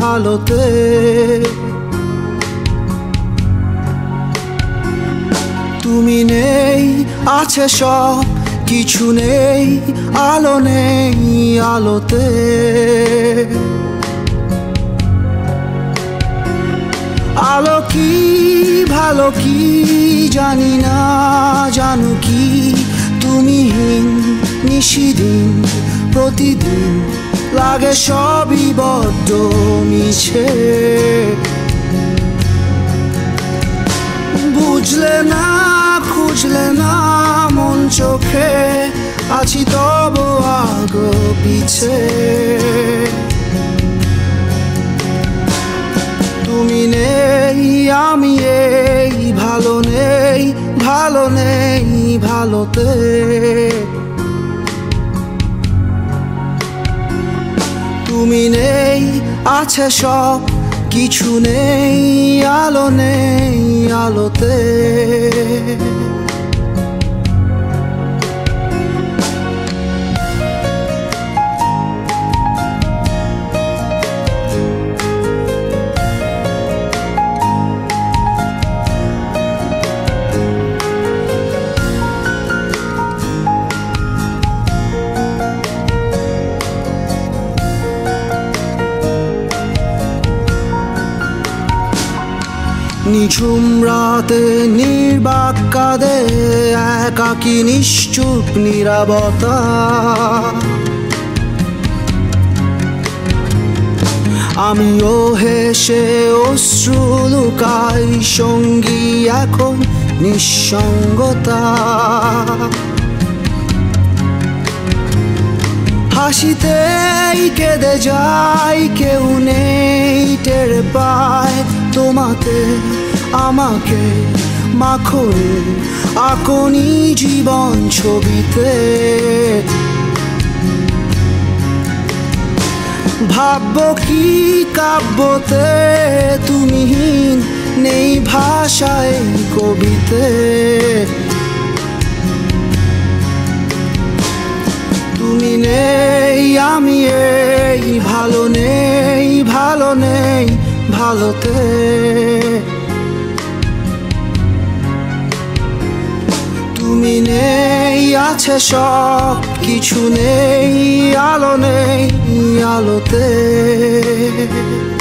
ভালোতে। তুমি নেই, আছে সব কিছু নেই, আলো নেই আলোতে। আলো কি ভালো কি জানি না, জানো কি তুমিহীন নিশিদিন প্রতিদিন লাগে সবই বড্ড মিছে। বুঝলে না খুঁজলে না মন চোখে, আছি তবু আগো পিছে। তুমি নেই আমি এই ভালো নেই, ভালো নেই ভালোতে। তুমি নেই, আছে সব কিছু নেই, আলো নেই আলোতে। নিঝুম রাতে নির্বাক কাঁদে একাকী নিশ্চুপ নীরবতা। আমিও হেসে অশ্রু লুকাই, সঙ্গী এখন নিঃসঙ্গতা। হাসিতেই কেঁদে যাই, কেউ নেই টের পায় তোমাতে আমাকে মাখনে আকনি জীবন ছবিতে। ভাবব কি কাব্যতে তুমিহীন নেই ভাষায় কবিতে। তুমি নেই আমি এই ভালো নেই, ভালো নেই ভালোতে। তুমি নেই, আছে সব কিছু নেই, আলো নেই আলোতে।